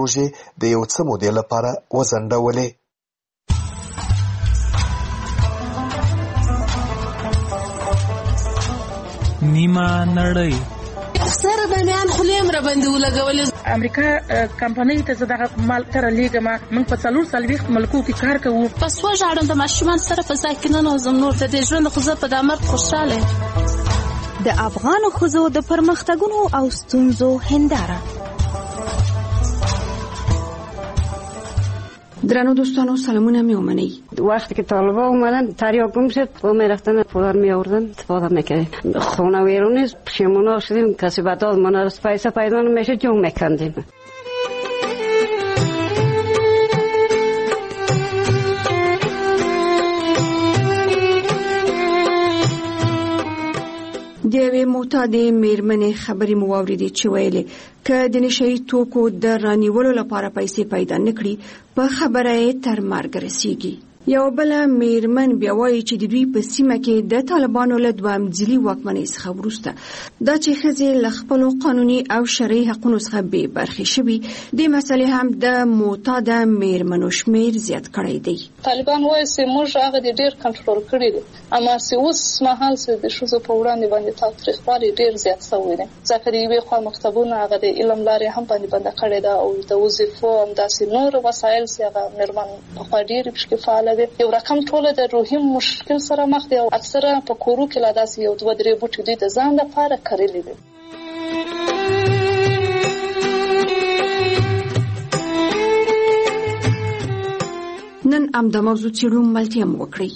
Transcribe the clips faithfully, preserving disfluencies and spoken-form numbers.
پروژې د یو څه مودې لپاره وځنډولې. نیمه نړۍ سره بنیان خلیم را باندې ولګولې. امریکا کمپنۍ ته زه دغه مال تر لیږم. موږ په څلور څلوېښت ملکو کې کار کوو. پس وژاړم د ماشومان سره په ځای کې ننوځم. نور د دې ژوند خو زه په دا مرګ خوشحاله یم. د افغانو ښځو د پرمختګونو او ستونزو هنداره. درنو دوستانو سلامونه می اومنی. وقتی که طالبا اومدن تریاک گم شد با می رفتن پولار می آوردن استفاده میکردیم. خونه ویرون نیست پشیمونا شدیم. کسی بداد ما از پیسه پیدا نمیشه جنگ میکندیم. د یوې معتادې میرمنې خبرې مو واورېدې چې ویلې که د نشهیي توکو د رانیولو لپاره پیسې پیدا نه کړي په خبره یې تر مرګ رسیږي. یو بله میرمن بیا وایي چې د دوی په سیمه کې د طالبانو له دوامځلي واکمنۍ څخه وروسته دا چې ښځې له خپلو قانوني او شرعي حقونو څخه بې برخې شوي دې مسئلې هم د معتاده میرمنو شمېر زیات کړی دی. طالبان وایي چې موږ هغه د ډېر کنټرول کړي دي، اما چې اوس مهال چې د ښځو په وړاندې باندې تاوتریخوالی ډېر زیات شوی دی. ځکه د یوې خوا مکتبونه هغه د علم لارې هم باندې بنده کړې ده او د وظیفو همداسې نور وسایل چې هغه میرمن پخوا ډېرې پکې فعاله دي. یو رقم ټوله د روحي مشکل سره مخ دي او اکثره په کورو کې لا داسې یو دوه درې بوټي دوی د ځان لپاره کرلي دي. نن همدا موضوع څېړو، ملتیا مو وکړئ.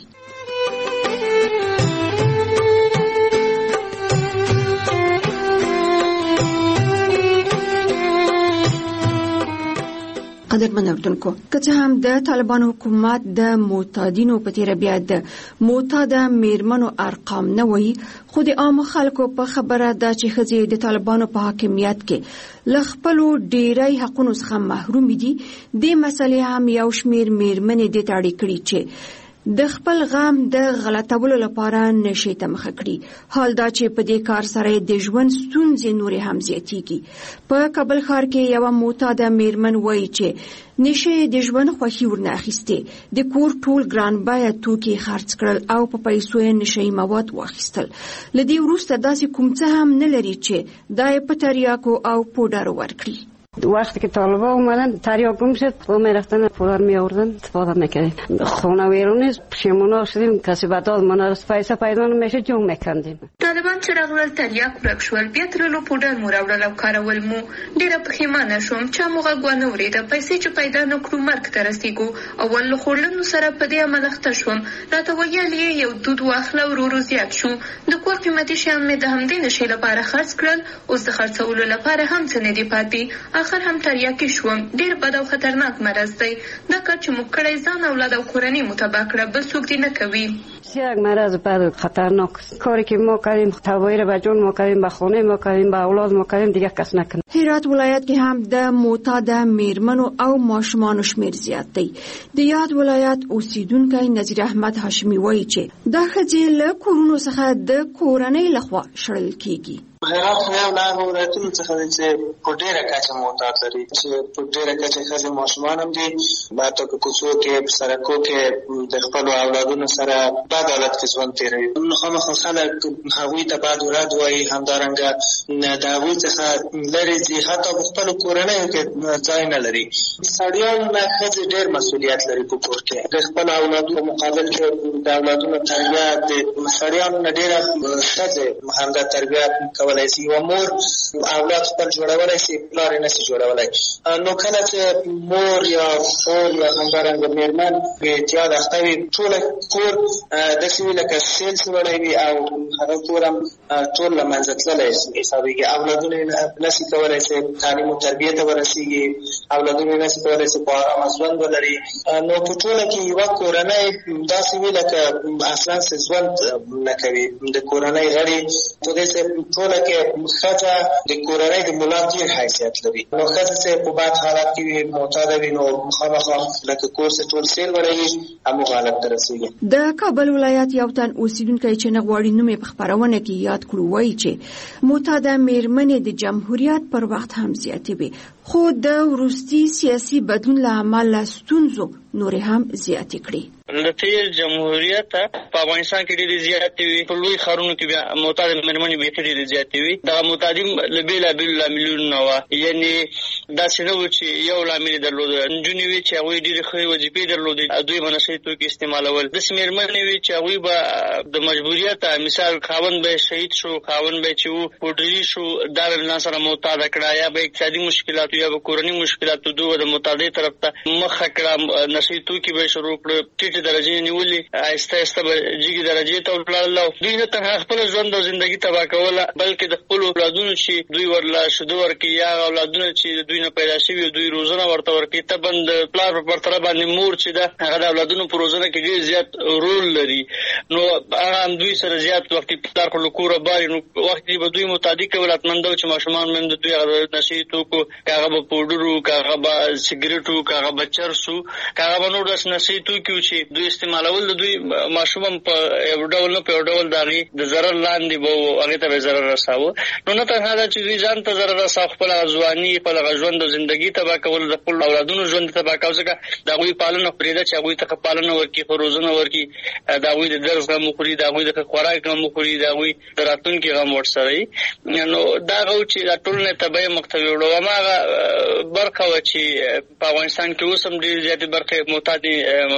قدرمن اردوونکو، که څه هم د طالبانو حکومت د معتادینو په تیره بیا د معتاده میرمنو ارقام نه وایي، خو د عامو خلکو په خبره ده چې ښځې د طالبانو په حاکمیت کې له خپلو ډیری حقونو څخه محروم دي. دې مسئلې هم یو شمېر میرمنې دې ته اړ کړي چې د خپل غم د غلطولو لپاره نشي ته مخه کړي. حال دا چې په دې کار سره د ژوند ستونزې نورې هم زیاتېږي. په کابل ښار کې یوه معتاده میرمن وایي چې نشه د ژوند خوښي ورنه اخیستې، د کور ټول ګران بیه توکي خرڅ کړل او په پیسو یې نشهیي مواد واخیستل. له دې وروسته داسې کوم څه هم نه لري چې دا یې په تریاکو او پوډرو ورکړي. وقتی که طالبا اومدن تریاک گم شد با می رفتن پولار می آوردن استفاده میکردیم. خونه ویرون نیست پشیمونا شدیم. کسی بداد ما از پیسه پیدا نمیشه جنگ میکندیم. طالبان چې راغلل تریاک ورک شول، بیا ترلو پوډر مو راوړل او کارول مو. ډېره پښیمانه شوم، چا مو غږ ونه اورېده. پیسې چې پیدا نه کړو مرګ ته رسېږو. اول له خوړلنو سره په دې عمل اخته شوم. راته ویل یې یو دود واخله ورو ورو زیات شو. د کور قیمتي شیان مې د همدې نشې لپاره خرڅ کړل. اوس د خرڅولو لپاره هم څه نه دي پاتې. آخر هم تریاکي شوم. ډېر بد او خطرناک مرض دی. دا کار چې موږ کړی ځان اولاد او کورنۍ مو تباه کړه، بل څوک دې نه کوي. یک مرض بد و خطرناک. کاری که ما کردیم تباهی را به جون ما کردیم، به خانه ما کردیم، به اولاد ما کردیم، دیگه کس نکنه. هرات ولایت کې هم د معتاده میرمنو او ماشومانو شمېر زیات دی. د یاد ولایت اوسیدونکی نظیر احمد هاشمي وایي چې دا ښځې له کورونو څخه د کورنۍ لخوا شړل کیږي. هرات یو له هغو ولایتونو څخه دی چې په ډېره کچه معتاد لري، چې په ډېره کچه ښځې ماشومان هم دي. حتی په کوڅو کې په سړکو کې د خپلو اولادونو سره بد حالت کې ژوند تېروي. نو خامخا خلک هغوی ته بد ورد وایي، همدارنګه د هغوی څخه لرې ځي، حتی په خپلو کورنیو کې ځای نه لري. سړیان نه ښځې ډېر مسؤلیت لري په کور کې. د خپلو اولادو مقابل کې د اولادونو تربیه د سړیانو نه ډېره ښځې همدا تربیه کولای شي. یوه مور اولاد خپل جوړولی شي، پلار یې نشي جوړولی. نو کله چې مور یا خور یا همدارنګه میرمن په اعتیاد اخته وي، ټوله کور داسې وي لکه سیل سوړی وي او هغه کور هم ټول له منځه تللی حسابېږي. اولادونه یې نشي کولی چې تعلیم او تربیې ته ورسېږي، اولادونه یې نشي کولی چې په ارامه ژوند ولري. نو په ټوله کې یوه کورنۍ داسې وي لکه اصلا ژوند نه کوي. د کورنۍ غړي په دې چې ټوله ټوله کې ښځه د کورنۍ د ملا تیر حیثیت لري. نو ښځه چې په بد حالت کې وي معتاده وي نو مخامخ لکه کور چې ټول سیل وړوي همغه حالت ته رسېږي. د کابل ولایت یو تن اوسیدونکی چې نه غواړي نوم یې په خپرونه کې یاد کړو وایي چې معتاده مېرمنې د جمهوریت پر وخت هم زیاتې وي، خو د وروستي سیاسي بدلون له امله ستونزو نورې هم زیاتې کړې. د تیر جمهوریت په افغانستان کې ډېرې زیاتې وي، په لوی ښارونو کې بیا معتاده مېرمنې بیخي ډېرې زیاتې وي. دغه معتادي له بېلابېلو لاملونو نه وه، یعنې داسې نه وو چې یو لامل یې درلوده. نجونې وې چې هغوی ډېرې ښې وظیفې درلودې، دوی به نشه یي توکي استعمالول. داسې مېرمنې وې چې هغوی به د مجبوریت مثال خاوند به شهید شو، خاوند به چې و پوډري شو، دا به له ځان سره معتاده کړه، یا به اقتصادي مشکلاتو یا به کورني مشکلاتو دوی د معتادۍ طرف ته مخه کړه، نشه یي توکي به یې شروع کړه، ټیټې درجې نیولې، آهسته آهسته به جګې درجې ته ولاړل. دوی نه تنها خپل ژوند او زندګي تباه کوله، بلکې د خپلو اولادونو چې دوی ورله شیدو ورکوي یا اولادونه چې د دوی نه پیدا شوي دوی روزنه ورته ورکوي، طبعا د پلار په پرتله باندې مور چې ده هغه د اولادونو په روزنه کې ډېر زیات رول لري. نو هغه هم دوی سره زیات وخت پلار خو له کوره باري، نو وخت به دوی متعدي کول اتمنده چې ماشومان هم د دوی هغه نشه یي توکو که هغه به پوډرو که هغه به سګرېټو که هغه به چرسو که هغه به نور داسې نشه یي توکي و چې دوی استعمالول، د دوی ماشوم هم په یو ډول نه په یو ډول د هغې د ضرر لاندې به و، هغې ته به یې ضرر رساوه. نو نه تنها دا چې دوی ځان ته ضرر رساوه، خپل هغه ځواني خپل هغه ژوند او زندګي تباه کول، د خپلو اولادونو ژوند تباه کوه، ځکه د هغوی پالنه پرېږده چې هغوی ته ښه پالنه ورکړي، ښه روزنه ورکړي، د هغوی د درس غم وخوري، د هغوی د ښه خوراک غم وخوري، د هغوی د راتلونکي غم ورسره وي. نو دا هغه و چې دا ټولنه تباه مقتوي وړو. هماغه برخه وه چې په افغانستان کې اوس هم ډېرې زیاتې برخې معتادې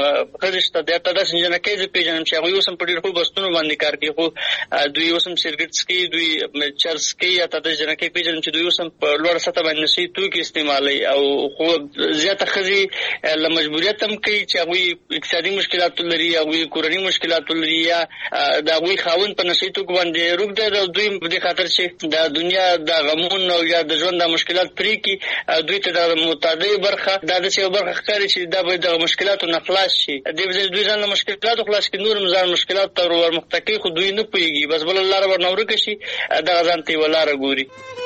ښځې شته. د حتی داسې جنکۍ زه پېژنم چې هغوی اوس هم په ډېر ښو بستونو باندې کار کوي، خو دوی اوس هم سګرېټ څکوي، دوی چرس کوي. یا تا داسې جنکۍ پېژنم چې دوی اوس هم په لوړه سطحه باندې نشه یي توکي استعمالوي، او خو زیاته ښځې له مجبوریت هم کوي چې هغوی اقتصادي مشکلاتو لري، هغوی کورني مشکلاتو لري، یا د هغوی خاوند په نشه یي توکو باندې روږ دی. دوی په دې خاطر چې د دنیا د غمونو او یا د ژوند د مشکلات پرېږدي، دوی ته د معتادۍ برخه دا داسې یو برخه ښکاري چې دا باید دغه مشکلاتو نه خلاص شي. دې په ځای دوی ځان له مشکلاتو خلاص کړي، نور هم ځان مشکلاتو ته ورمخته کوي، خو دوی نه پوهېږي، بس بله لاره ورنه ورکه شي، دغه ځان ته یوه لاره ګوري.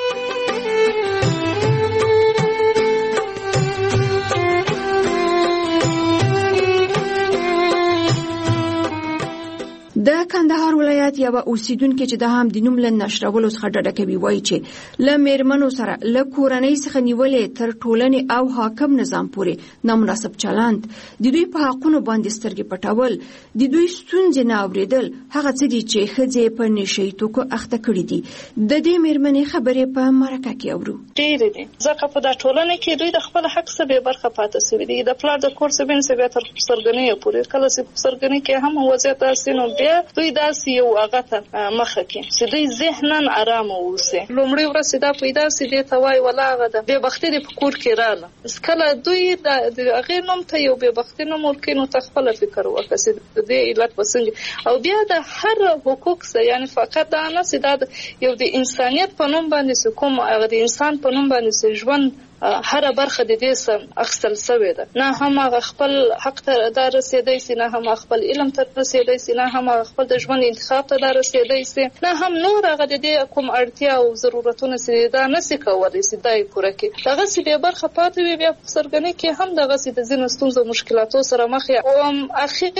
د کندهار ولایت یو اوسیدونکو چې د هم د نوم له نشرولو څخه ډډه کوي وایي چې له میرمنو سره له کورنۍ څخه نیولې تر ټولنې او حاکم نظام پورې نامناسب چلند، د دوی په حقونو باندې سترګې پټول، د دوی ستونزې نه اورېدل هغه څه دي چې ښځې په نشه یي توکو اخته کړي دي. د دې میرمنې خبرې په مرکه کې اورو. ډېرې دي، ځکه په دا ټولنه کې دوی د خپل حق څخه بې برخه پاتې شوي دي. د پلار د کور څخه بې بیا تر سرګنۍ پورې، کله چې سرګنۍ کې هم وضعیت داسې نو بیا دوی داسې یو هغه ته مخه کې چې دوی ذهناً ارامه اوسي. لومړۍ ورځ دا پیدا سي دې ته وایي ولا هغه د بې بختي دې په کور کې راله، کله دوی د هغې نوم ته یو بې بختي نوم ورکوي، نو ته خپله فکر وکړه چې د دې علت به څنګه. او بیا د هر حقوق سه، یعنې فقط دا نه چې دا یو د انسانیت په نوم باندې چې کوم هغه د انسان په نوم باندې چې ژوند هر برخه د دې سم اخستل شوې ده، نه هم هغه خپل حق ته دا رسېدی سي، نه هم خپل علم ته رسېدی سي، نه هم خپل د ژوند انتخاب ته دا رسېدی سي، نه هم نور هغه د دې کوم اړتیا او ضرورتونه چې دا نسي کولی سي دا یې پوره کړي. دغسې بې برخه پاتې وي، بیا په سرګنۍ کې هم دغسې د ځینو ستونزو مشکلاتو سره مخ یې او اخر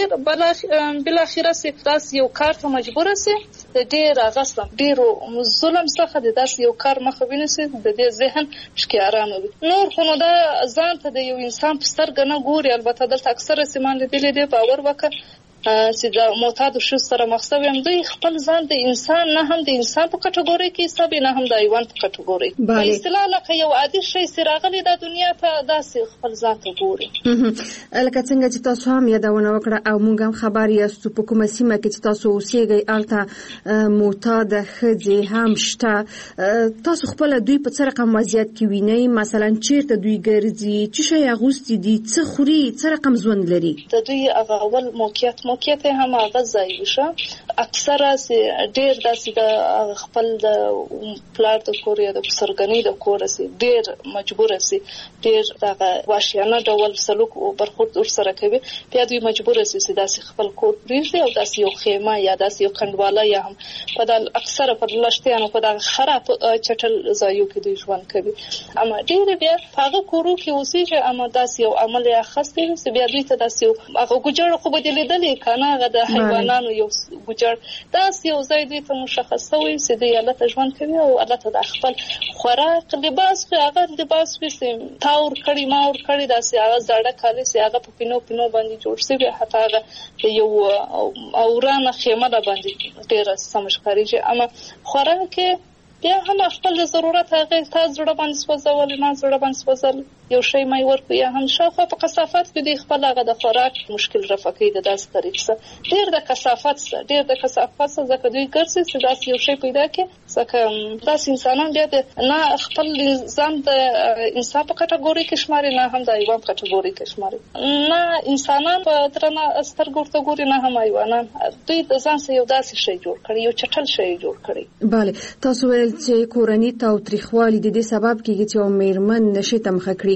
بالاخره سي داسې یو کار ته مجبوره سي، د ډېر هغه څه ډېرو ظلم څخه د داسې یو کار مخه ونیسي، د دې ذهن شکې ارامه وي. نور خو نو دا ځان ته د یو انسان په سترګه نه ګوري. البته دلته اکثره سیمان لیدلې دي، باور وکړه چې د معتادو ښځو سره مخ شوي هم دوی خپل ځان د انسان نه هم د انسان په کټګورۍ کې حسابي، نه هم د حیوان په کټګورۍ. په اصطلاح لکه یو عادي شی چې راغلی دا دنیا ته داسې خپل ځان ته ګوري. لکه څنګه چې تاسو هم یادونه وکړه او موږ هم خبر یاستو په کومه سیمه کې چې تاسو اوسېږئ هلته معتاده ښځې هم شته. تاسو خپله دوی په څه رقم وضعیت کې وینئ؟ مثلا چیرته دوی ګرځي، څه شی اغوستي دي، څه خوري، څه رقم ژوند لري؟ د دوی هغه اول موقعیت موقعیت هم هغه ځای وشه اکثره سي ډیر داسې د خپل د پلار د کور یا د سرګنی د کور سي ډیر مجبور سي ډیر دغه واشیانه ډول سلوک او برخورد ور سره کوي بیا دوی مجبور سي چې داسې خپل کور پریږدي او داسې یو خیمه یا داسې یو کندواله یا هم په د اکثره په لشتيانو په د خراب چټل ځایو کې دوی ژوند کوي اما ډیر بیا هغه کورو کې اوسېږي اما داسې یو عمل یا خاصه چې بیا دوی ته داسې هغه ګجړه خو بدلې دلې کنه هغه د حیواناتو یو ګجړ داسې یو ځای دوی ته مشخص وي چې دوی الله ته ژوند کوي او الله ته د خپل خوراک لباس هغه لباس وسیم تاور کړي ماور کړي داسې هغه زړه کالي سي هغه په پینو پینو باندې جوړ شوی حتی هغه یو اورانه خیمه ده باندې ډیره سمشکاري اما خوراک بیا هم خپل ضرورت هغه تاسو زړه باندې سوځول نه زړه باندې سوځول یو شی مې ورکو یا هم شاوخوا په کثافت کې د خپل هغه د خوراک مشکل رفع کوي د داس طریقې ډیر د کثافت سره ډیر د کثافت سره ځکه دوی ګرځي چې داس یو شی پیدا کړي ځکه داس انسانان بیا د نه خپل ځان د انسان په کټګوري کې شماري نه هم د حیوان په کټګوري کې شماري نه انسانان په درنه سترګو ته ګوري نه هم حیوانان دوی د ځان سره یو داسې شی جوړ کړي یو چټل شی جوړ کړي bale تاسو ویل چې کورنۍ تاوتریخوالي د دې سبب کېږي چې میرمن نشي تمخه کړي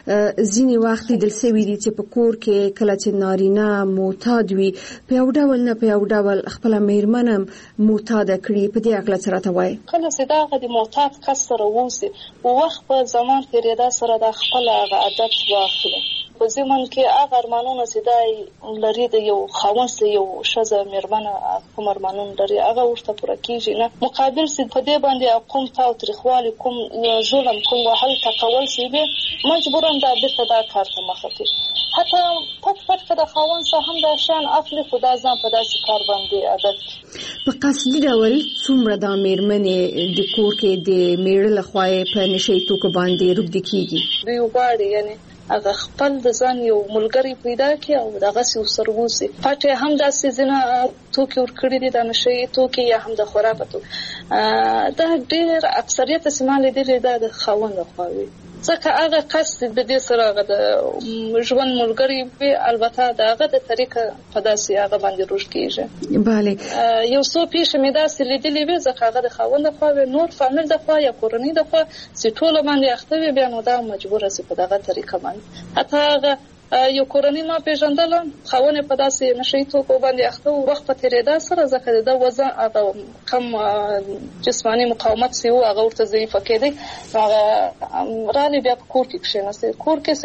ځینی وخت د سوي دي چې په کور کې کله چې نارینه معتاد وي په یو ډول نه په یو ډول خپل میرمن معتاد کړي په دې اړه څه راته وایي کله چې دا د معتاد کس سره ووسی او وخت په زمان کې ردا سره د خپل عادت واخلي په زمون کې هغه ارمانونه چې دای لري د یو خاوند سره یو شزه میرمن کوم ارمانونه لري هغه ورته پوره کیږي نه مقابل سي په دې باندې کوم تاوتریخوالي کوم ظلم کوم وحل تکول سي به مجبورم دا بیرته دا کار ته مخه کوي حتی پټ پټ کده خاوند سره هم دا شان اخلي خدا ځان په داسې کار باندې عادت په قصدي ډول څومره د میرمنې د کور کې د میړه لخوا په نشي توکو باندې روږدي کیږي دوی وغواړي یعنی هغه خپل د ځان یو ملګری پیدا کړي او دغه سي سروسي پټه هم د سيزنه توکي ور کړی دي د نشي توکي یا هم د خراباتو دا ډېر اکثریت سیمه لیدل د خوند خووي ځکه هغه قصد د دې سره د ژوند ملګری به البته دغه د طریقه په داسې هغه باندې روش کیږي bale یو څو پیښه مې داسې لیدلې وي ځکه هغه د خوند خو نور فامیل د خو یا کورنۍ د خو چې ټول باندې اخته وي بیا نو دا مجبور سي په دغه طریقه باندې حتی هغه یو کورنۍ ما پیژندل خوونه په داسې نشي توکو باندې اخته وخت په تیریدا سره ځکه د وزن هغه کم جسمانی مقاومت سی او هغه ورته ضعیف کېدی هغه رالي بیا په کور کې کښیناسته کور کې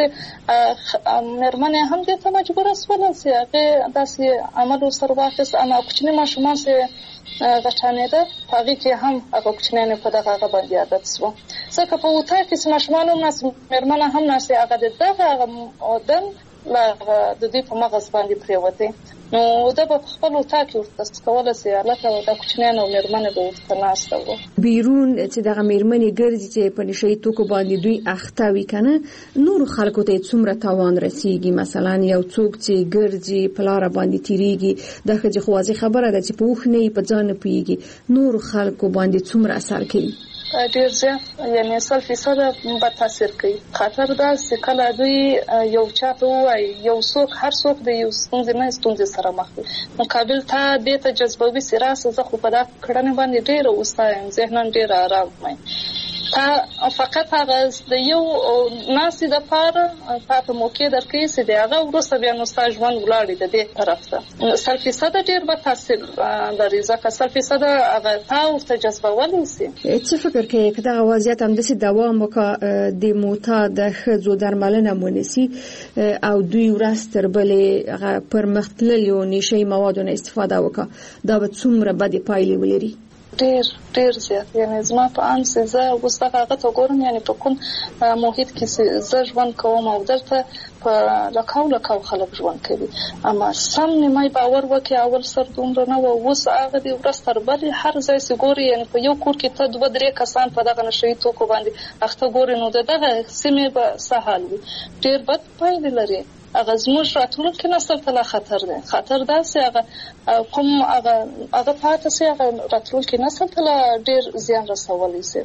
سه مرمنه هم دې ته مجبور اسوله سي هغه داسې عمل سره واخص اما کوچنی ماشومان سه غټانه ده هغه کې هم هغه کوچنی په دغه باندې عادت سو ځکه په وتا کې ماشومان هم ناس مرمنه هم ناس هغه دغه ودن لا د دې په مغز باندې پریوته نو دا په خپل وتا کې ورته کوله سي الله دا کوچنی نو مرمنه به ورته ناسته وو بیرون چې دغه میرمنې ګرځي چې په نشي توکو باندې دوی اخته وي کنه نور خلکو ته څومره تاوان رسیږي مثلا یو څوک چې ګرځي په لار باندې تیریږي دغه چې خوازي خبره ده چې په وخت نه په ځان پیږي نور خلکو باندې څومره اثر کوي ډیر زیات یعنی سل فیصد به تاثیر کوي خاطر دا چې کله دوی یو چاته وای یو څوک هر څوک د یو ستونزې نه ستونزې سره مخ دي مقابل ته د ته جذبوي سراسه زه خو په دا کړنې باندې ډیر اوسایم ذهن ډیر آرام مې تا فقط هغه د یو ناسي د پاره په موقع درکې سي دی هغه ورسره بیا نو ستاسو ژوند ولاړی د دې طرف ته سل فیصد ډیر به تاثیر لري ځکه سل فیصد هغه تاسو ته جذبولای سي څه فکر کوي چې دا وضعیت هم د دوام وکړي د معتاد خزو درملنه مونسي او دوی ورستر بلې پر مختللو نشي موادونو استفاده وکړي دا به څومره بد پایلې ولري ډیر ډیر زیات یعنی زما په ان سه زه اوس دغه غته ګورم یعنی په کوم محیط کې زه ژوند کوم او دلته په لکاو لکاو خلک ژوند کوي اما سم نیمه باور وکي اول سر دومره نه و اوس هغه دی ورستر بلې هر ځای سي ګوري یعنی په یو کور کې ته دوه درې کسان په دغه نشي توکو باندې اخته ګوري نو دغه سیمه به سهال وي ډیر بد پایلې لري هغه زموږ راتلونکي نسل ته لا خطر دی. خطر داسې هغه کوم هغه هغه پاتې سي هغه راتلونکي نسل ته لا ډېر زیان رسولی سي.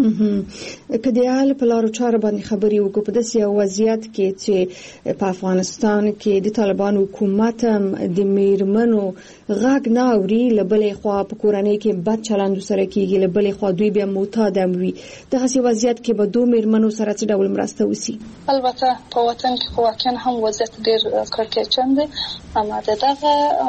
که د حال په لارو چارو باندې خبرې وکړو په داسې یو وضعیت کې چې په افغانستان کې د طالبان حکومت د میرمنو غږ نه اوري، له بلې خوا په کورنۍ کې بد چلند سره کېږي، له بلې خوا دوی بیا معتاد هم وي، دغسې وضعیت کې به دو میرمنو سره څه ډول مرسته وشي؟ البته په وطن کې خو واقعا هم وضعیت ډېر کړکېچن دی، اما د دغه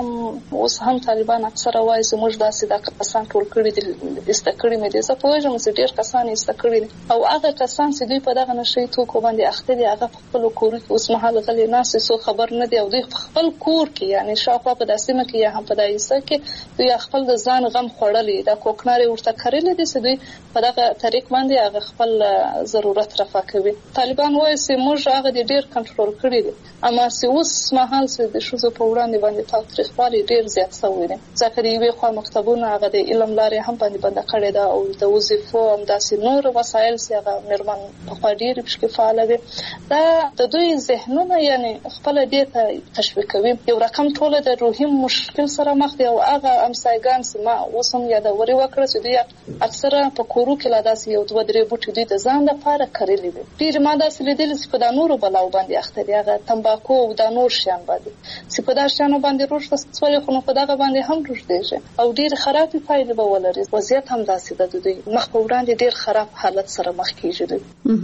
اوس هم طالبان اکثره وایي زموږ داسې دا کسان ټول کړي دي، ایسته کړي مې دي. زه پوهېږم چې ډېر کسان ایسته کړي دي او هغه کسان چې دوی په دغه نشهیي توکو باندې اخته دي هغه په خپلو کورو کې اوس مهال غلي ناست دي، څوک خبر نه دي او دوی په خپل کور کې یعنې شاوخوا په دا سیمه کې یا هم په دا ایسته کې دوی خپل د ځان غم خوړلی، دا کوکنارې ورته کرلي دي چې دوی په دغه طریق باندې هغه خپل ضرورت رفع کوي. طالبان وایي چې موږ هغه دې ډېر کنټرول کړي دي، اما چې اوس مهال چې د ښځو په وړاندې باندې تاوتریخوالی ډېر زیات شوی دی، ځکه د یوې خوا مکتبونه هغه د علم لارې هم باندې بنده کړې ده او د وظیفو همداسې نور وسایل چې هغه مېرمن پخوا ډېرې پکې فعاله وي، دا د دوی ذهنونه یعنې خپله دې ته تشویقوي. یو رقم ټوله د روحي مشکل سره مخ دي او هغه همسایګان چې ما اوس هم یادورې وکړه چې دوی اکثره په کورو کې لا داسې یو دوه درې بوټي دوی د ځان لپاره کرلي دي. ډېرې ما داسې لیدلي چې په دا نورو بلاو باندې اخته دي، هغه تمباکو او دا نور شیان باندې چې په دا شیانو باندې روږده شولې، خو نو په دغه باندې هم روږدېږي او ډېرې خرابې پایلې به ولري. وضعیت هم داسې ده، د دوی مخ په وړاندې ډېر خراب حالت سره مخ کېږي. دوی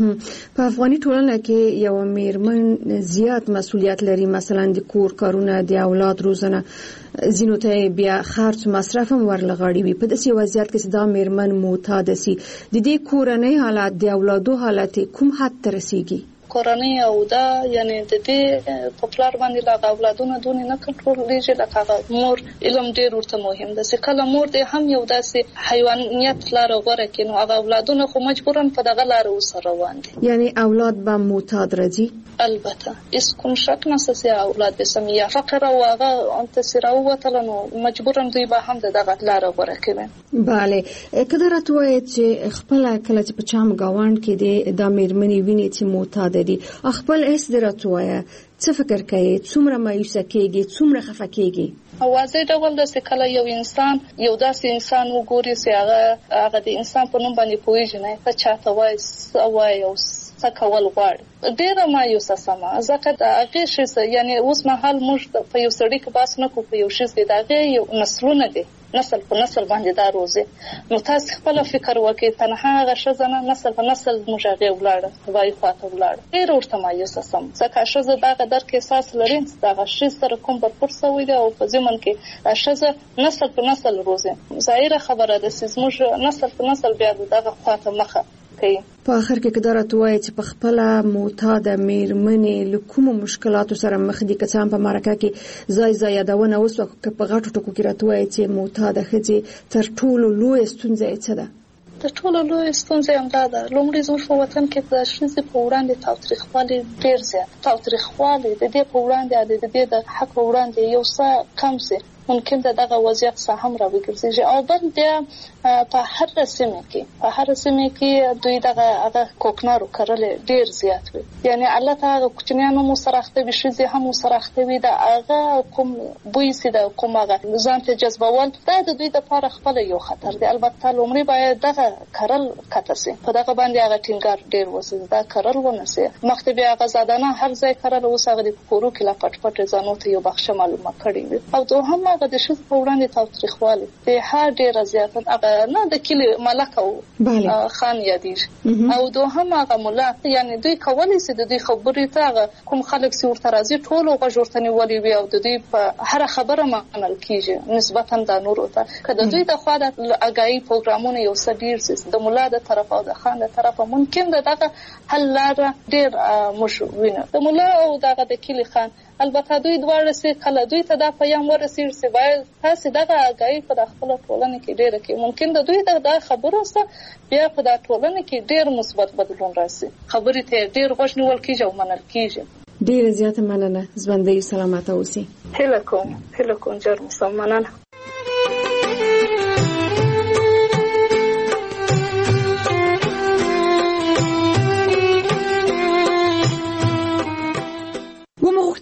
په افغاني ټولنه کې یو میرمن زیات مسؤلیت لري، مثلا د کور کارونه، د اولاد روزنه، ځینو ته بیا خرڅ مصرف هم ورلغاړي وي. په داسې وضعیت کې چې دا میرمن معتاده سي، د دې کورنۍ حالت، د اولادو حالت کوم حد ته رسیږي؟ کورنۍ او دا یعنی د دې په پلار باندې لا اولادونه دونې نه کنټرولېږي، لکه هغه مور علم ډېر ورته مهم ده چې کله مور دې هم یو داسې حیوانیت لاره غوره کړي نو هغه اولادونه خو مجبورن په دغه لاره ورسره روان دي، یعنی اولاد به معتاد راځي. البته هیڅ کوم شک نشته چې اولاد به سم یا فقر او هغه انتصر او وتل نو مجبورن دوی به هم دغه لاره غوره کوي. bale کله راټوي چې خپل کله چې په چام گاوند کې د میرمنې ویني چې معتاد دي، خپل اس دراتوي څه فکر کوي، څومره مایوسه کېږي، څومره خفه کېږي؟ واضح ډول د کله یو انسان یو داسې انسان وګوري چې هغه هغه د انسان په نوم باندې پوهیږي نه څه چاته وایي وایي او څه کول غواړي، ډېره مایوسه سمه. ځکه د هغې شي یعنې اوس مهال موږ په یو سړي کې بحث نه کوو، په یو شي دی د هغې یو نسلونه دي، نسل په نسل باندې دا روزي. نو تاسو خپل فکر وکړئ، تنها هغه ښځه نه، نسل په نسل موږ هغې ولاړه وایي خواته ولاړه، ډېره ورته مایوسه سم. ځکه ښځه دغه درک احساس لري چې دغه شي سره کوم برخورد شوی دی او په ضمن کې دا ښځه نسل په نسل روزي. ظاهره خبره ده چې زموږ نسل په نسل بیا دغه خواته مخه کوي. په اخر کې قدرت وایي چې په خپل معتاده میرمنې له کومو مشکلاتو سره مخ دي، که څه هم په مرکه کې ځای ځای یادونه وسوه، که په غټو ټکو کې راته وایي چې معتاده ښځې تر ټولو لویه ستونزه یې څه ده؟ د ټولو لویه ستونزه همدا ده. لومړی زموږ په وطن کې د ښځې په وړاندې تاوتریخوالی ډېر زیات، تاوتریخوالی د دې په وړاندې د دې د حق په وړاندې یو څه کم سي، ممکن د دغه وضعیت څخه هم راوګرځي. او بل بیا په هر سیمه کې په هر سیمه کې دوی دغه هغه کوکنارو کرل ډیر زیات وي، یعنی الله تعالی کوچنیانو مو سره اخته وي، شذې هم سره اخته وي، د هغه کوم بوی سي د کوم هغه ځان ته جذبول دا د دوی د لپاره خپل یو خطر دی. البته لومړی باید دغه کرل کته سي، په دغه باندې هغه ټینګار ډیر وسي، دا کرل ونسي. مخته بیا هغه زادانه هر ځای کرل اوس هغه د کورو کې لا پټ پټ ځانو ته یو بخښه معلومه کړی وي. او دوهم هغه د شذ په وړاندې تاوتریخوالی د ها ډیر زیات هغه نه د کلی ملک او خان یادیږي. او دوهم هغه مولا، یعنی دوی کولی سي د دوی خبرې ته کوم خلک سي ورته راځي ټول غوږ ورته نیولي وي او د دوی په هر خبره منل کیږي نسبتا د نورو ته. که د دوی د خوا د اګایي پروګرامونه یو څه ډیر سي د مولا د طرف او د خان د طرفه، ممکن دغه حل لاره ډیر مش وینه د مولا او دغه د کلی خان. البته دوی دواړه سي کله دوی ته دا پیغام ورسېږي چې باید تاسو دغه اګایي په خپل ټولنه کې ډیره کې ممکن د دوی دغه خبرو سره بیا په دا ټولنه کې ډیر مثبت بدلون راسي، خبرې ته ډیر غوښ نیول کیږي او منل کیږي. ډیر زیاته مننه، ژوندۍ سلامت اوسئ. هله کوم هله کوم جر مسلمانانه.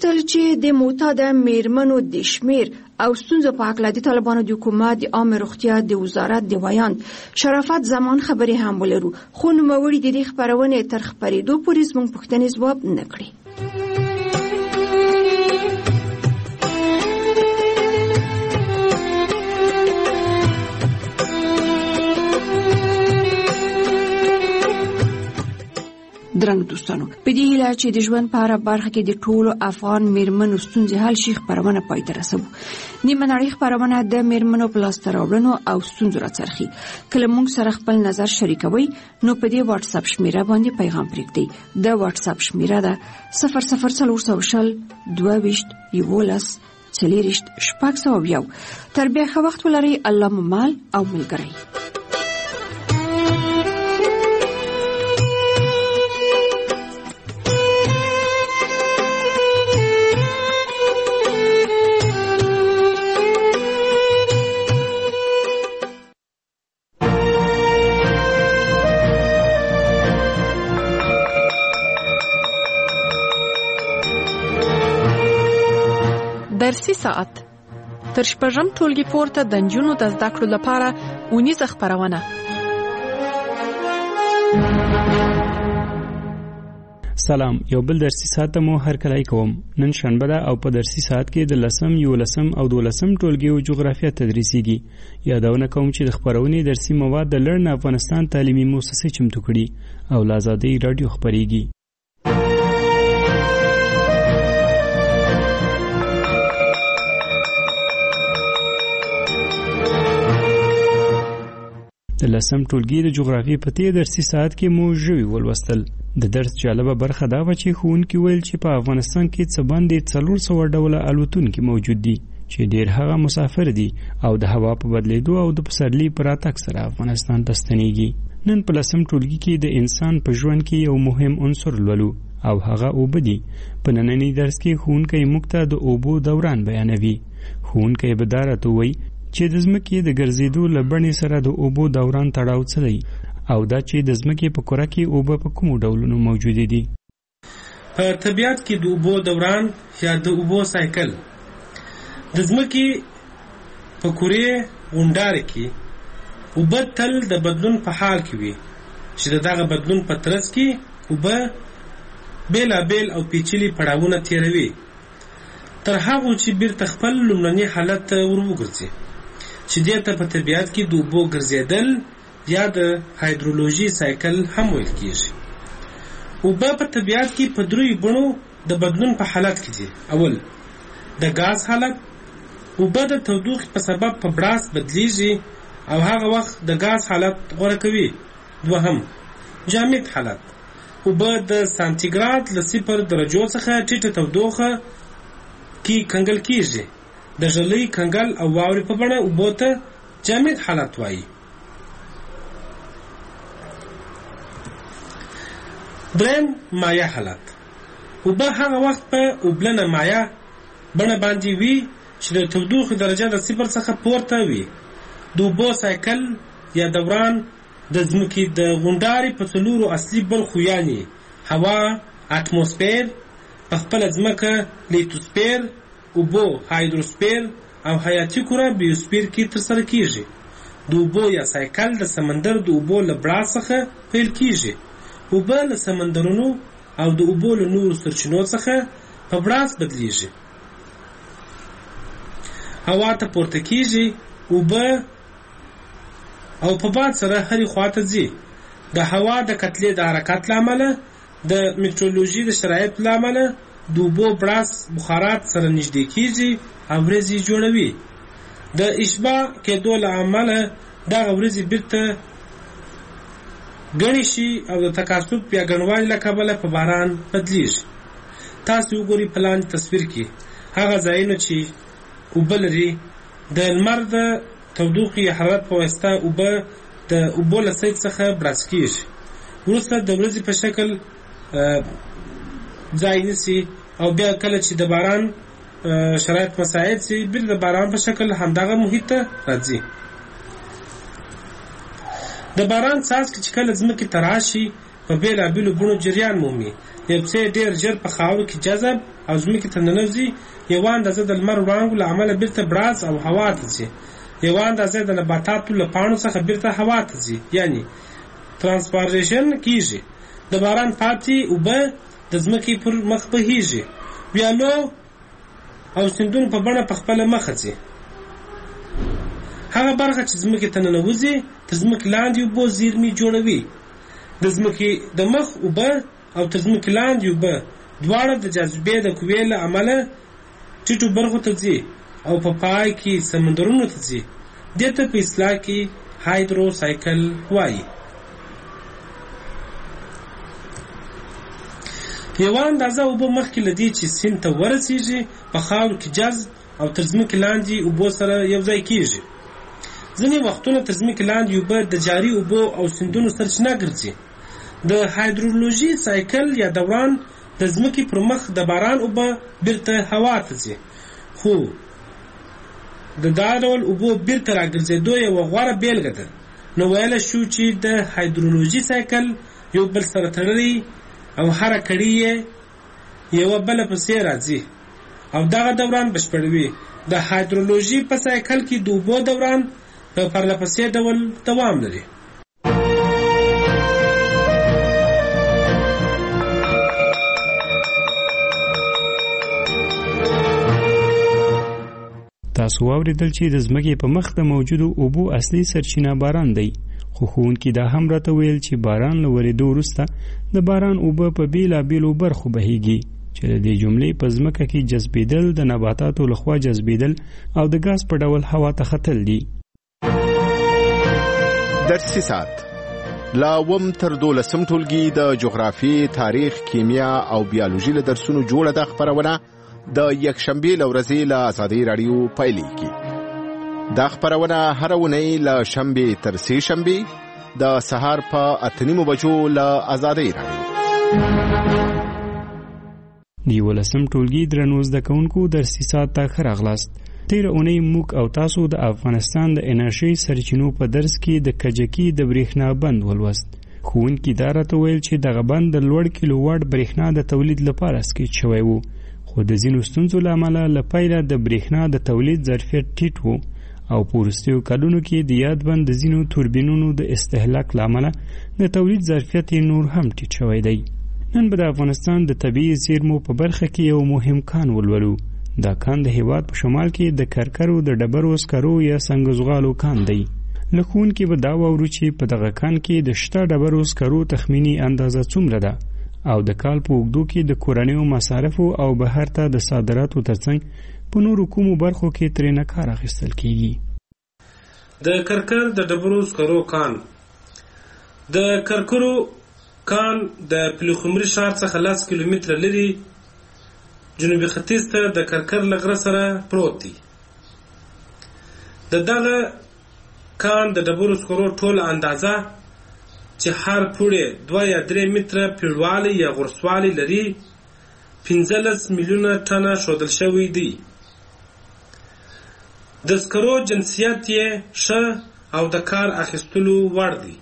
وویل چې د معتاد میرمنو د شمیر او ستونزو په اړه د طالبانو د حکومت د عامه روغتیا د وزارت د ویاند شرافت زمان خبرې هم ولرو، خو نوموړي د دې خبرونې تر خپرېدو پورې زموږ پوښتنې ځواب نه کړې. درنګ دوستانو، په دې هیله چې د ژوند په هره برخه کې د ټولو افغان میرمنو ستونزې حل شي خبرونه پای ته رسوو. نیمه نړۍ خبرونه د میرمنو په لاسته راوړنو او ستونزو راڅرخي. کله موږ سره خپل نظر شریکوي نو په دې واتس اپ شمیره باندې پیغام پرېږدئ. د واتس اپ شمیره ده صفر صفر څلور سوه شل دوه ویشت یولس څلېرویشت شپږ سوه یو. تر بیا ښه وخت ولرئ. الله مو مال او ملګری. درسي ساعت تر شپږم ټولګي پورته د نجونو د زده کړو لپاره اونیزه خپرونه. سلام، یو بل درسي ساعت مو هرکلی کوم. نن شنبه ده او په درسي ساعت کې د لسم، یولسم او دولسم ټولګي او جغرافیه تدریسیږي. یادونه کوم چې د خپرونې درسي مواد د لرن افغانستان تعلیمي مؤسسې چمتو کړي او له آزادۍ رادیو خپرېږي. د لسم ټولګي د جغرافیې په دې درسي ساعت کې مو ژوي ولوستل. د درس جالبه برخه دا وه چې ښوونکي ویل چې په افغانستان کې څه باندې څلور سوه ډوله الوتونکي موجود دي چې ډېر هغه مسافر دي او د هوا په بدلیدو او د پسرلي په راتګ سره افغانستان ته ستنېږي. نن په لسم ټولګي کې د انسان په ژوند کې یو مهم عنصر لولو او هغه اوبه دي. په ننني درس کې ښوونکی موږ ته د اوبو دوران بیانوي. ښوونکی به دا راته وایي چې د ځمکې د ګرځېدو له بڼې سره د اوبو دوران تړاو څه دی او دا چې د ځمکې په کره کې اوبه په کومو ډولونو موجودې دي. په طبیعت کې د اوبو دوران یا د اوبو سایکل د ځمکې په کورې غونډارې کې اوبه تل د بدلون په حال کې وي چې د دغه بدلون په ترڅ کې اوبه بېلابېل او پیچلي پړاوونه تېروي تر هغو چې بیرته خپل لومړني حالت ته ور وګرځي چې دې ته په طبیعت کې د اوبو ګرځېدل یا د هایدرولوژي سایکل هم ویل کېږي. اوبه په طبیعت کې په دریو بڼو د بدلون په حالت کې دي. اول د ګاز حالت، اوبه د تودوخې په سبب په براس بدلیږي او هغه وخت د ګاز حالت غوره کوي. دوهم جامد حالت، اوبه د سانتیګراد له صفر درجو څخه ټیټه تودوخه کې کنګل کېږي. د ژلۍ، کنګل او واورې په بڼه اوبو ته جامد حالت وایي. دریم مایع حالت، اوبه هغه وخت په اوبلنه مایع بڼه باندې وي چې د تودوخې درجه د صفر څخه پورته وي. د اوبو سایکل یا دوران د ځمکې د غونډارې په څلورو اصلي برخو یعنې هوا، اتموسفیر، په خپله ځمکه لیتوسفیر، اوبو هایدروسفیر او حیاتي کره بیوسفیر کې ترسره کېږي. د اوبو یا سایکل د سمندر د اوبو له براس څخه پیل کېږي. اوبه له سمندرونو او د اوبو له نورو سرچینو څخه په براس بدلیږي، هوا ته پورته کېږي. اوبه او په باد سره هرې خواته ځي. د هوا د کتلې د حرکت له امله، د میټرولوژي د شرایطو له امله د اوبو براس بخارات سره نږدې کېږي او ورېځې جوړوي. د اشباع کېدو له امله دغه ورېځې بیرته ګڼې شي او د تکاثف یا ګڼوالي له کبله په باران بدلیږي. تاسو وګورئ په لاندې تصویر کې هغه ځایونه چې اوبه لري. د لمر د تودوخې یا حرارت په واسطه اوبه د اوبو له سید څخه براس کېږي، وروسته د ورځې په شکل ځای نیسي او بیا کله چې د باران شرایط مساعد سي بیا د باران په شکل همدغه محیط ته راځي. د باران څاڅکي چې کله ځمکې ته راشي په بېلابېلو بڼو جریان مومي. یبسې ډېر ژر په خاورو کې جذب او ځمکې ته ننوځي. یوه اندازه د لمر وړانګو له امله بیرته براز او هوا ته ځي. یوه اندازه د نباتاتو له پاڼو څخه بیرته هوا ته ځي، یعنی ترانسپارېشن کېږي. د باران پاتې اوبه د ځمکې پر مخ بهیږي، ویالو او سیندونو په بڼه په خپله مخه ځي. هغه برخه چې ځمکې ته ننوځي تر ځمکې لاندې اوبو زیرمې جوړوي. د ځمکې د مخ اوبه او تر ځمکې لاندې اوبه دواړه د جاذبې د قوې له امله ټیټو برخو ته ځي او په پای کې سمندرونو ته ځي. دې ته په اصطلاح کې هایدرو سایکل وایي. یوه اندازه اوبه مخکې له دې چې سیند ته ورسیږي په خاورو کې جذب او تر ځمکې لاندې اوبو سره یو ځای کېږي. ځینې وختونه تر ځمکې لاندې اوبه د جاري اوبو او سیندونو سرچینه ګرځي. د هایدرولوژي سایکل یا دوران د ځمکې پر مخ د باران اوبه بیرته هوا ته ځي، خو د دا ډول اوبو بیرته راګرځېدو یوه غوره بېلګه ده. نو ویلی شو چې د هایدرولوژي سایکل یو بل سره تړلی او هره کړي یې یوه بله پسې راځي او دغه دوران بشپړوي. د هایدرولوژي په سایکل کې د اوبو دوران په پرله پسې ډول دوام لري. تاسو واوریدل چې د ځمکې په مخ د موجودو اوبو اصلي سرچینه باران دی، خو ښوونکي دا هم راته ویل چې باران له ورېدو وروسته د باران اوبه په بېلابېلو برخو بهیږي چې د دې جملې په ځمکه کې جذبېدل، د نباتاتو لخوا جذبېدل او د ګاز په ډول هوا ته ختل دي. درسي ساعت لا وم تر دولسم ټولګي د جغرافي، تاریخ، کیمیا او بیولوژي له درسونو جوړه ده خپرونه د یکشنبې له ورځې له ازادۍ راډیو پیلېږي. دا خپرونه هره اونۍ له شنبې تر سې شنبې د سهار په اته نیمو بجو له ازادۍ راډیو. د یولسم ټولګي درنو زده کوونکو درسي ساعت ته ښه راغلاست. تېره اونۍ موږ او تاسو د افغانستان د انرژۍ سرچینو په درس کې د کجکي د برېښنا بند ولوست. ښوونکي دا راته ویل چې دغه بند د لوړ کیلو واټ برېښنا د تولید لپاره سکیچ شوی و، خو د ځینو ستونزو له امله له پیله د برېښنا د تولید ظرفیت ټیټ و او په وروستیو کلونو کې د یاد بند د ځینو توربینونو د استهلاک له امله د تولید ظرفیت یې نور هم ټیټ شوی دی. نن به د افغانستان د طبیعي زیرمو په برخه کې یو مهم کان ولولو. دا کان د هیواد په شمال کې د کرکرو د ډبرو سکرو یا سنګزغالو کان دی. له ښوونکي به دا واورو چې په دغه کان کې د شته ډبرو سکرو تخمیني اندازه څومره ده او د کال په اوږدو کې د کورنیو مصارفو او بهر ته د صادراتو ترڅنګ په نورو کومو برخو کې ترېنه کار اخیستل کیږي. د کرکر د ډبرو سکرو کان د کرکرو کان د پلخمري ښار څخه لس کیلومتره لرې جنوبي ختیځ ته د کرکر له غره سره پروت دی. د دغه کان د ډبرو سکرو ټوله اندازه چې هر پوړی دوه یا درې متره پیړوالی یا غرسوالی لري پنځلس میلیونه ټنه ښودل شوی دی. د سکرو جنسیت یې ښه او د کار اخیستلو وړ دی.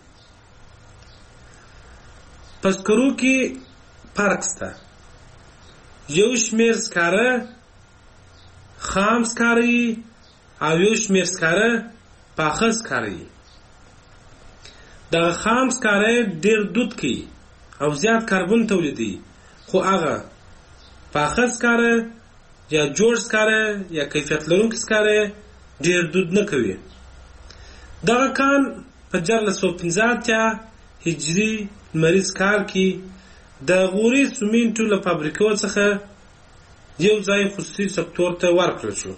په سکرو کې فرق شته. یو شمېر سکاره خام سکاره یي او یو شمېر سکاره پاخه سکاره یي. دغه خام سکاره ډېر دود کوي او زیات کاربن تولیدوي، خو هغه پاخه سکاره یا جوړ سکاره یا کیفیت لرونکي سکاره ډېر دود نه کوي. دغه کان په دیارلس سوه پنځه اتیا هجري لمریز کال کې د غوري سمنټو له فابریکو څخه یو ځای خصوصي سکتور ته ورکړل شو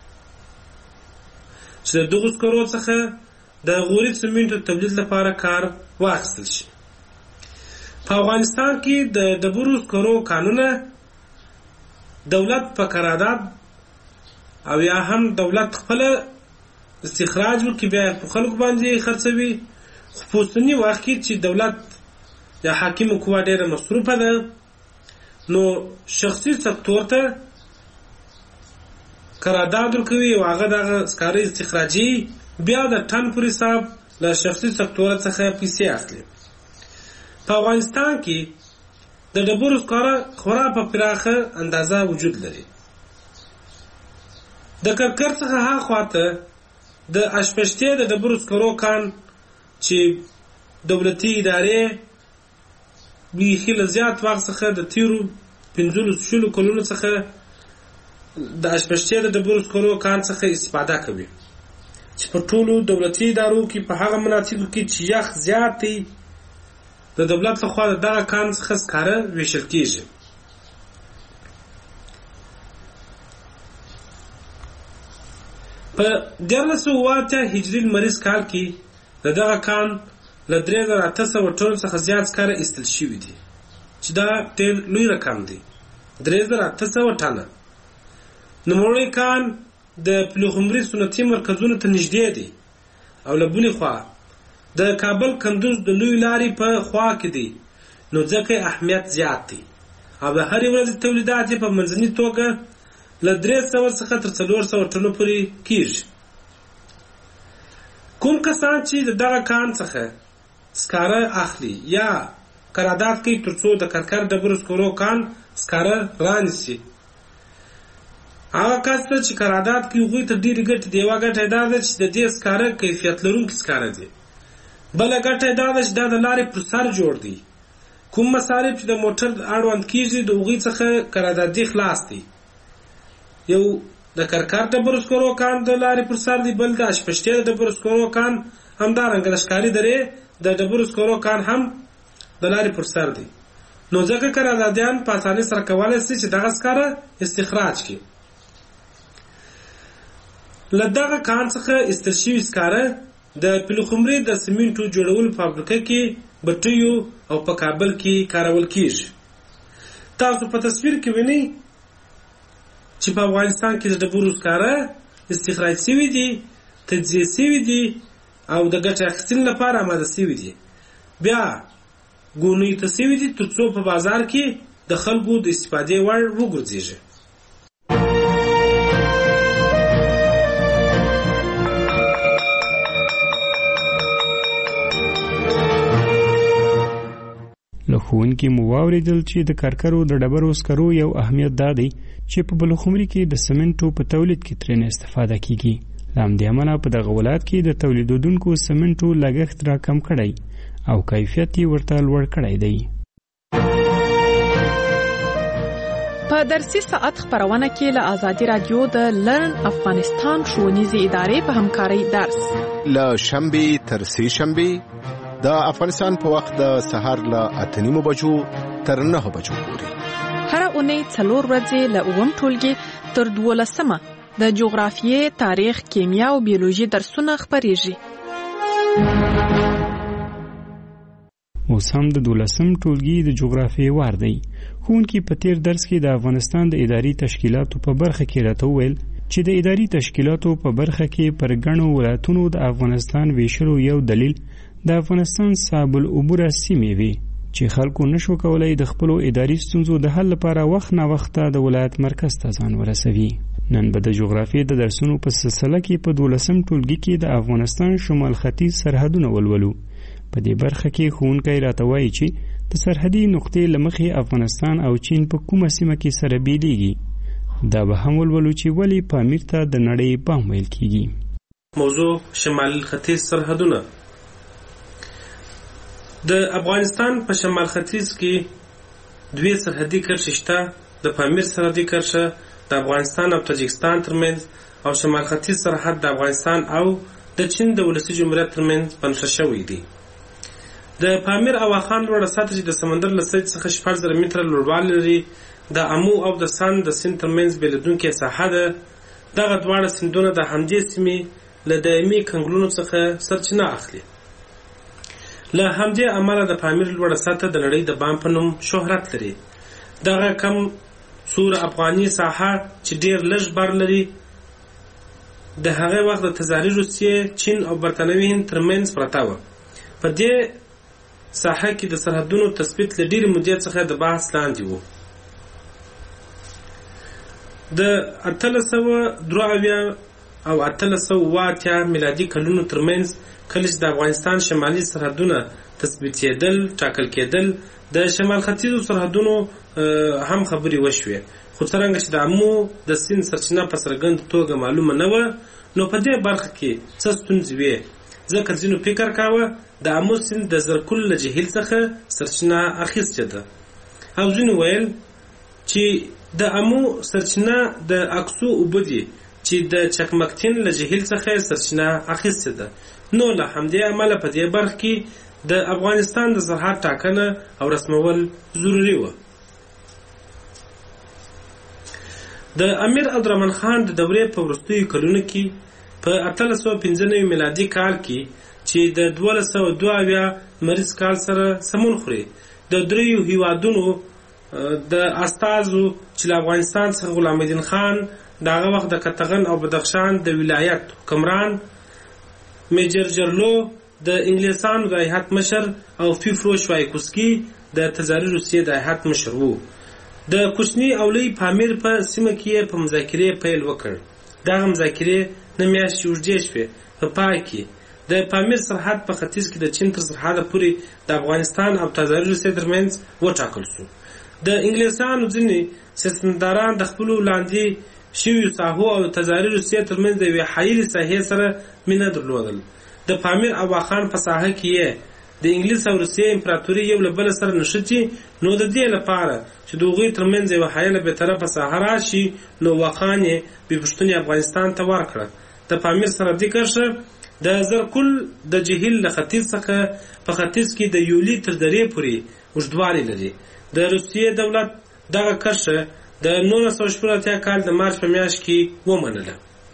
چې د دغو سکرو څخه د غوري سمنټو تولید لپاره کار واخیستل شي. په افغانستان کې د ډبرو سکرو کانونه دولت په قرارداد او یا هم دولت خپل استخراج وکړي بیا په خلکو باندې خرڅوي، خو په اوسني وخت کې چې دولت یا حاکمه قوه ډېره مصروفه ده نو شخصي سکتور ته قرارداد ورکوي او هغه دغه سکاره استخراجي بیا د ټن پر حساب له شخصي سکتور څخه پیسې اخلي. په افغانستان کې د ډبرو سکاره خورا په پراخه اندازه وجود لري. د کرکر څخه هاخوا ته د اشپشتې د ډبرو سکرو کان چې دولتي ادارې بیخي له زیات وخت څخه د تیرو پنځلسو شلو کلونو څخه د اشپشتې د ډبرو سکرو کان څخه استفاده کوي چې په ټولو دولتي ادارو کې په هغه مناطقو کې چې یخ زیات دی د دولت لخوا د دغه کان څخه سکاره ویشل کېږي. په دیارلس سوه اوه اتیا هجري لمریز کال کې د دغه کان له درې زره اته سوه ټنو څخه زیات سکاره ایستل شوي دي چې دا ډېر لوی رقم دی، درې زره اته سوه ټنه. نوموړی کان د پلخمري صنعتي مرکزونو ته نږدې دی او له بلې خوا د کابل کندوز د لوی لارې په خوا کې دی، نو ځکه اهمیت زیات دی او د هرې ورځې تولیدات یې په منځني توګه له درې سوه څخه تر څلور سوه ټنو پورې کېږي. کوم کسان چې د دغه کان څخه سکاره اخلي یا قرارداد کوي تر څو د کرکر ډبرو سکرو کان سکاره رانیسي، هغه کس ته چې قرارداد کوي هغوی ته ډېرې ګټې دي. یوه ګټه یې دا ده چې د دې سکاره کیفیت لرونکي سکاره دي. بله ګټه یې دا ده چې دا د لارې پر سر جوړ دی. کوم مصارف چې د موټر اړوند کېږي د هغوی څخه قراردادي خلاص دی. یو د کرکر ډبرو سکرو کان د لارې پر سر دی، بل د اشپشتې د ډبرو سکرو کان همدارنګه د ښکاري درې د ډبرو سکرو کان هم د لارې پر سر دی. نو ځکه قراردادیان په اسانۍ سره کولی شي چې دغه سکاره استخراج کړي. له دغه کان څخه ایستل شوي سکاره د پلخمري د سمنټو جوړولو فابریکه کې بټیو او په کابل کې کارول کېږي. تاسو په تصویر کې وینئ چې په افغانستان کې د ډبرو سکاره استخراج شوي دي، تجزیه شوي دي او د ګټې اخیستنې لپاره آماده شوي دي، بیا ګونیو ته شوي دي تر څو په بازار کې د خلکو د استفادې وړ وګرځېږي. له ښوونکي مو واورېدل چې د کرکرو د ډبرو سکرو یو اهمیت دا دی چې په بلخمري کې د سمنټو په تولید کې ترېنه استفاده کیږي. له همدې امله په دغه ولایت کې د تولیدونکو سمنټو لګښت راکم کړی او کیفیت یې ورته لوړ کړی دی. په درسي ساعت خبرونه کې له آزادي رادیو د لرن افغانستان ښوونیزې ادارې په همکارۍ درس له شنبې تر سې شنبې د افغانستان په وخت د سهار له اته نیمو بجو تر نهه بجو پورې. هر اونۍ څلور ورځې له اووم ټولګي تر دولسمه د جغرافیې، تاریخ، کیمیا او بیولوژي درسونه خپریږي. اوس هم د دولسم ټولګي د جغرافیې وار دی. ښوونکي په تیر درس کې د افغانستان د اداري تشکیلاتو په برخه کې راته وویل چې د اداري تشکیلاتو په برخه کې پر ګڼو ولایتونو د افغانستان ویشلو یو دلیل د افغانستان صعب العبوره سیمې وي چې خلکو نشو کولای د خپلو اداري ستونزو د حل لپاره وخت نه وخته د ولایت مرکز ته ځان ورسوي. نن به د جغرافیې د درسونو په سلسله کې په دولسم ټولګي کې د افغانستان شمال ختیځ سرحدونه ولولو. په دې برخه کې ښوونکی راته وایي چې د سرحدي نقطې له مخې افغانستان او چین په کومه سیمه کې سره بیلیږي. دا به هم ولولو چې ولې پامیر ته د نړۍ بام ویل کیږي. موضوع شمال ختیځ سرحدونه. د افغانستان په شمال ختیځ کې دوی سرحدي کرښې شته، د پامیر سرحدي کرښه د افغانستان او تاجکستان ترمنځ او شمال ختیځ سرحد د افغانستان او د چین د ولسي جمهوریت ترمنځ بنښه شوی دی. د پامیر او واخان لوړه سطح چې د سمندر له سطحې څخه شپږ زره متره لوړوالی لري د امو او د سند د سیند ترمنځ بېلېدونکې ساحه ده. دغه دواړه سیندونه د همدې سیمې له دایمي کنګلونو څخه سرچینه اخلي. له همدې امله د پامیر لوړه سطح د نړۍ د بام په نوم شهرت لري. دغه کم سور افغاني ساحه چې ډېر لږ بر لري د هغه وخت د تزاري روسیې، چین او برتانوي هند ترمنځ پرته وه. په دې ساحه کې د سرحدونو تثبیت له ډېرې مودې څخه د بحث لاندې و. د اتلس سوه درې اویا او اتلس سوه اوه اتیا میلادي کلونو ترمنځ کله چې د افغانستان شمالي سرحدونه تثبیتېدل ټاکل کېدل د شمال ختیځو سرحدونو هم خبرې وشوې، خو څرنګه چې د آمو د سیند سرچینه په څرګنده توګه معلومه نه وه، نو په دې برخه کې څه ستونزې وې، ځکه ځینو فکر کاوه د آمو سیند د زرکل له جهیل څخه سرچینه اخیستې ده، او ځینو ویل چې د آمو سرچینه د اکسو اوبه دي چې د چکمکتین له جهیل څخه سرچینه اخیستې ده. نو له همدې امله په دې برخه کې د افغانستان د سرحد ټاکنه او رسمول ضروري وه. د امیر عبدالرحمن خان د دورې په وروستیو کلونو کې په اتلس سوه پنځه نوي میلادي کال کې چې د دولس سوه دوه اویا لمریز کال سره سمون خوري، د دریو هیوادونو د استازو چې له افغانستان څخه غلام الدین خان د هغه وخت د کتغن او بدخشان د ولایت حکمران، میجر جرلو د انګلیسانو د هیات مشر او فیفرو شوایکوسکي د تزاري روسیې د هیات مشر وو. د کوچني او لوی پامیر په سیمه کې په مذاکرې پیل وکړ. دغه مذاکرې نه میاشتې اوږدې شوې. په پای کې د پامیر سرحد په ختیځ کې د چین تر سرحده پورې د افغانستان او تزاري روسیې ترمنځ وټاکل شو. د انګلیسانو ځینې سیاستمداران د خپلو لاندې شویو ساحو او تزاري روسیې ترمنځ د یوې حایلې ساحې سره مینه درلودل. د پامیر او واخان په ساحه کې یې د انګلیس او روسیې امپراتوري یو له بل سره نښتي، نو د دې لپاره چې د هغوی ترمنځ یوه حایله بې طرفه ساحه راشي، نو واخان یې بې پوښتنې افغانستان ته ورکړه. د پامیر سرحدي کرښه د زرکل د جهیل له ختیځ څخه په ختیځ کې د یولي تر درې پورې اوږدوالی لري. د روسیې دولت دغه کرښه د نولس سوه شپږ اتیا کال د مارچ په میاشت کې ومنله.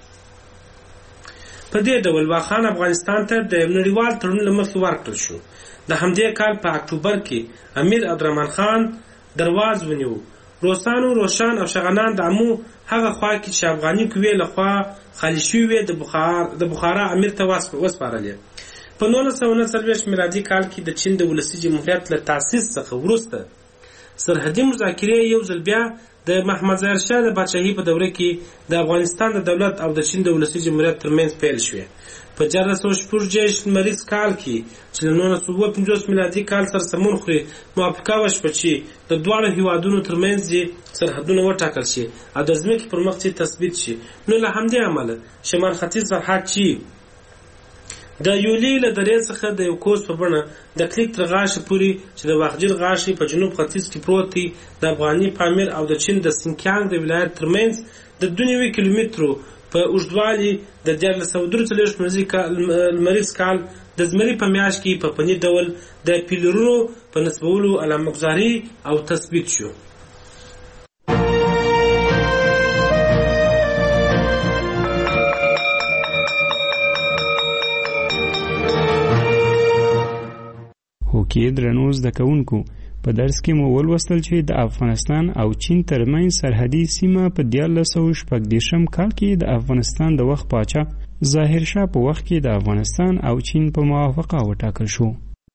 په دې ډول واخان افغانستان ته د نړیوال تړون له مخې ورکړل شو. د همدې کال په اکتوبر کې امیر عبدالرحمن خان درواز ونیو. روسانو، روشان او شغنان د آمو هغه خوا کې چې افغاني قوې لخوا خالي شوې وې د بخارا امیر ته وسپارلې. په نولس سوه نهه څلوېښت میلادي کال کې د چین د ولسي جمهوریت له تاسیس څخه وروسته سرحدي مذاکرې یو ځل بیا د محمد ظاهر شاه د پاچاهۍ په دوره کې د افغانستان د دولت او د چین د ولسي جمهوریت ترمنځ پیل شوې. په چهارلس سوه شپږ دېرش لمریز کال کې چې له نولس سوه اووه پنځوس میلادي کال سره سمون خوري، موافقه وشوه چې د دواړو هیوادونو ترمنځ یې سرحدونه وټاکل شي او د ځمکې پر مخ یې تثبیت شي. نو له همدې امله شمال ختیځ سرحد چې د یولي له درې څخه د یو کوس په بڼه د کلیک تر غاښې پورې چې د واخجل غاښې په جنوب ختیځ کې پروت دی، د افغاني پامیر او د چین د سینکیانګ د ولایت ترمنځ د دوه نوي کیلومترو په اوږدوالي د دیارلس سوه درې څلوېښت لمریز کال د زمري په میاشت کې په فني ډول د پیلرونو په نصبولو علامه‌ګذاري او تثبیت شو. هوکې درنو زده کوونکو، په درس کې مو ولوستل چې د افغانستان او چین ترمنځ سرحدي سیمه په دیارلس سوه شپږ دېرشم کال کې د افغانستان د وخت پاچا ظاهر شاه په وخت کې د افغانستان او چین په موافقه وټاکل شو.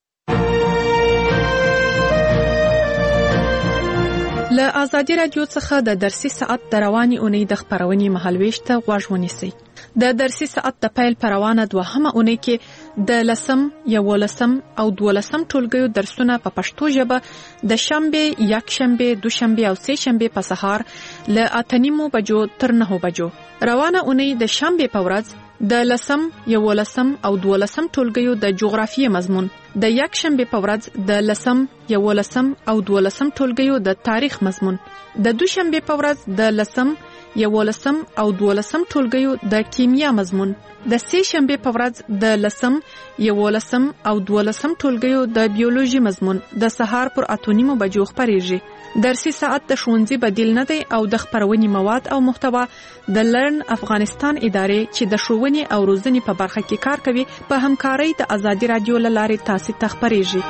له آزادي رادیو څخه د درسي ساعت د روانې اونۍ د خپرونې مهالویش ته غوږ ونیسئ. د درسي ساعت د پیل پر روانه دوهمه اونۍ کې د لسم، یولسم او دولسم ټولګیو درسونه په پښتو ژبه د شنبه، یکشنبه، دوشنبه او سه شنبه په سهار له اته نیمو بجو تر نهو بجو. روانه اونۍ د شنبه په ورځ د لسم، یولسم او دولسم ټولګیو د جغرافیې مضمون، د یکشنبه په ورځ د لسم، یولسم او دولسم ټولګیو د تاریخ مضمون، د دوشنبه په ورځ د لسم، یولسم او دولسم ټولګیو د کیمیا مضمون، د سه شنبه په ورځ د لسم، یولسم او دولسم ټولګیو د بیولوژي مضمون د سهار پر اته نیمو بجو خپریږي. درسي ساعت د ښوونځي بدیل نه دی او د خپرونې مواد او محتوا د لرن افغانستان ادارې چې د ښوونې او روزنې په برخه کې کار کوي په همکارۍ د آزادي رادیو له لارې تاسو ته خپریږي.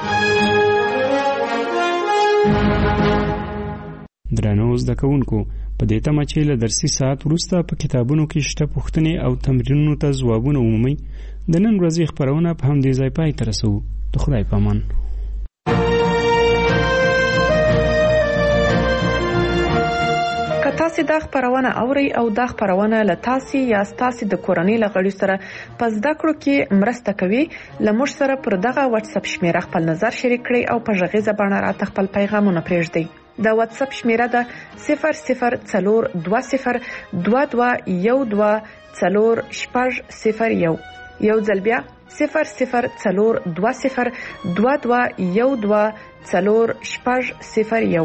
درنو زده کوونکو، په دې تمه چې له درسي ساعت وروسته په کتابونو کې شته پوښتنې او تمرینونو ته ځوابونه ومومئ، د نن ورځې خپرونه په همدې ځای پای ته رسوو. د خدای په امان. که تاسو تاسو د خبرونه اوري او د خبرونه له تاسو یا تاسو د کورنۍ لغړی سره پس د کړو کې مرسته کوي لمر سره پر دغه واتس اپ شمیره خپل نظر شریک کړئ او په ژغیزه باندې راته خپل پیغامونه پرېږدئ د واتس اپ شمیره ده صفر صفر څلور دوه صفر دوه دوه یو دوه څلور شپږ صفر یو یو ځل بیا صفر صفر څلور دوه صفر دوه دوه یو دوه څلور شپږ صفر یو.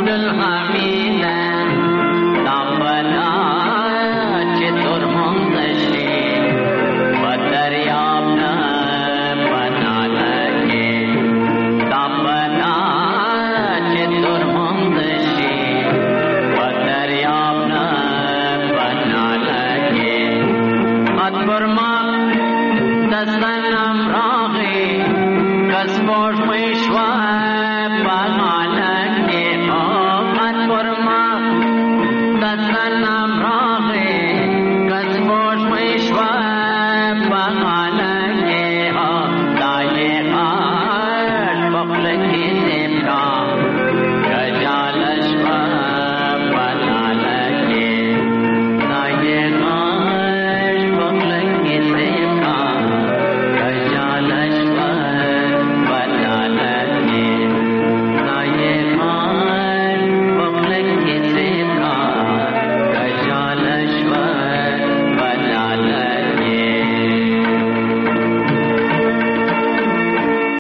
صنم راغی کس باش میشوه